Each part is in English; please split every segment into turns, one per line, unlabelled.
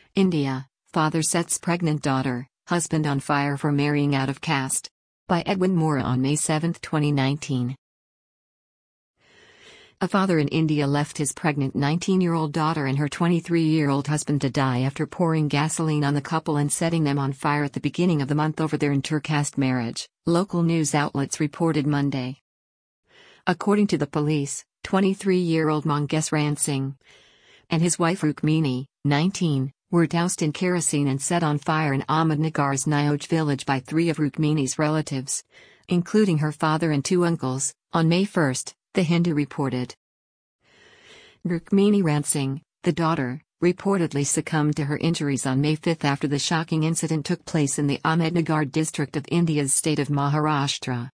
India, father sets pregnant daughter, husband on fire for marrying out of caste. By Edwin Moore on May 7, 2019. A father in India left his pregnant 19-year-old daughter and her 23-year-old husband to die after pouring gasoline on the couple and setting them on fire at the beginning of the month over their intercaste marriage, local news outlets reported Monday. According to the police, 23-year-old Mangesh Ran Singh and his wife Rukmini, 19, were doused in kerosene and set on fire in Ahmednagar's Nioj village by 3 of Rukmini's relatives, including her father and 2 uncles, on May 1, The Hindu reported. Rukmini Ran Singh, the daughter, reportedly succumbed to her injuries on May 5 after the shocking incident took place in the Ahmednagar district of India's state of Maharashtra.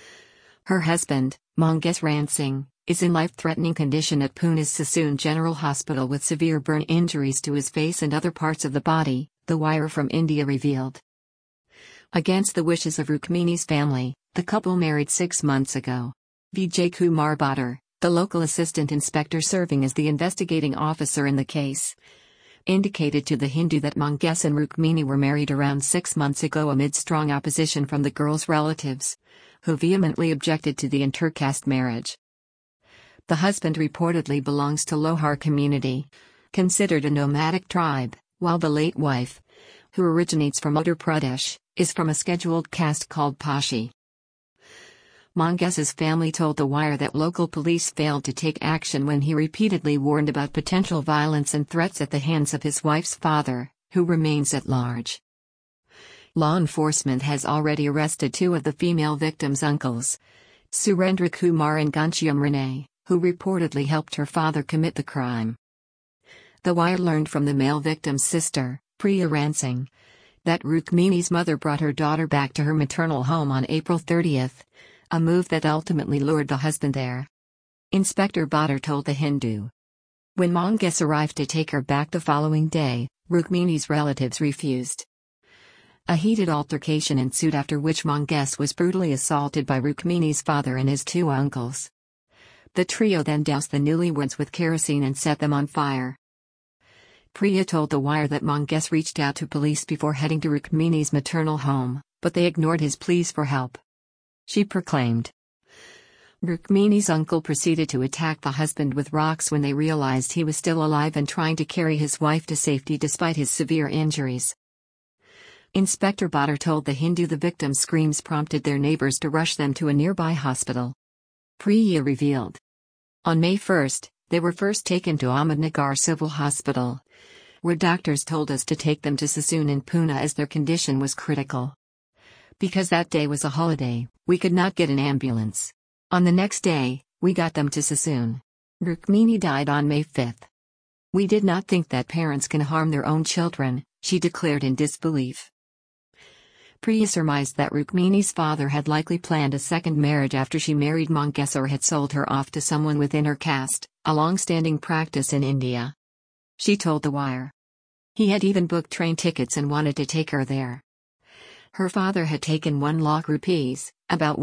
Her husband, Mangesh Ran Singh, is in life-threatening condition at Pune's Sassoon General Hospital with severe burn injuries to his face and other parts of the body, The Wire from India revealed. Against the wishes of Rukmini's family, the couple married 6 months ago. Vijay Kumar Bhatter, the local assistant inspector serving as the investigating officer in the case, indicated to The Hindu that Mangesh and Rukmini were married around 6 months ago amid strong opposition from the girl's relatives, who vehemently objected to the intercaste marriage. The husband reportedly belongs to Lohar community, considered a nomadic tribe, while the late wife, who originates from Uttar Pradesh, is from a scheduled caste called Pashi. Mangesh's family told The Wire that local police failed to take action when he repeatedly warned about potential violence and threats at the hands of his wife's father, who remains at large. Law enforcement has already arrested 2 of the female victims' uncles, Surendra Kumar and Ghanshyam Rane, who reportedly helped her father commit the crime. The Wire learned from the male victim's sister, Priya Ran Singh, that Rukmini's mother brought her daughter back to her maternal home on April 30, a move that ultimately lured the husband there. Inspector Bhatter told The Hindu. When Mangesh arrived to take her back the following day, Rukmini's relatives refused. A heated altercation ensued, after which Mangesh was brutally assaulted by Rukmini's father and his 2 uncles. The trio then doused the newlyweds with kerosene and set them on fire. Priya told The Wire that Mangesh reached out to police before heading to Rukmini's maternal home, but they ignored his pleas for help. She proclaimed. Rukmini's uncle proceeded to attack the husband with rocks when they realized he was still alive and trying to carry his wife to safety despite his severe injuries. Inspector Bhatter told The Hindu the victim's screams prompted their neighbors to rush them to a nearby hospital. Priya revealed. On May 1, they were first taken to Ahmednagar Civil Hospital, where doctors told us to take them to Sassoon in Pune as their condition was critical. Because that day was a holiday, we could not get an ambulance. On the next day, we got them to Sassoon. Rukmini died on May 5. We did not think that parents can harm their own children, she declared in disbelief. Priya surmised that Rukmini's father had likely planned a second marriage after she married Mangesh or had sold her off to someone within her caste, a long-standing practice in India. She told The Wire. He had even booked train tickets and wanted to take her there. Her father had taken 1 lakh rupees, about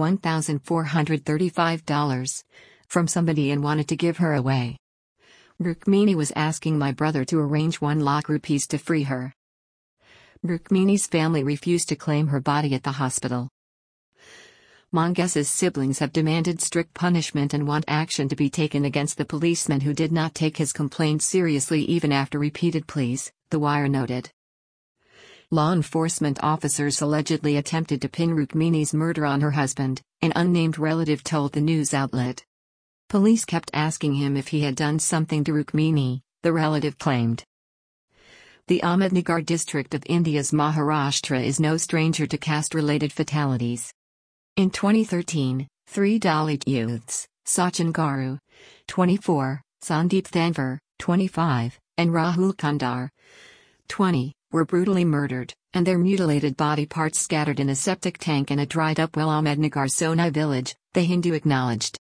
$1,435, from somebody and wanted to give her away. Rukmini was asking my brother to arrange 1 lakh rupees to free her. Rukmini's family refused to claim her body at the hospital. Mangesh's siblings have demanded strict punishment and want action to be taken against the policeman who did not take his complaint seriously even after repeated pleas, The Wire noted. Law enforcement officers allegedly attempted to pin Rukmini's murder on her husband, an unnamed relative told the news outlet. Police kept asking him if he had done something to Rukmini, the relative claimed. The Ahmednagar district of India's Maharashtra is no stranger to caste-related fatalities. In 2013, 3 Dalit youths, Sachin Garu, 24, Sandeep Thanver, 25, and Rahul Kandar, 20, were brutally murdered, and their mutilated body parts scattered in a septic tank in a dried-up well Ahmednagar Sonai village, The Hindu acknowledged.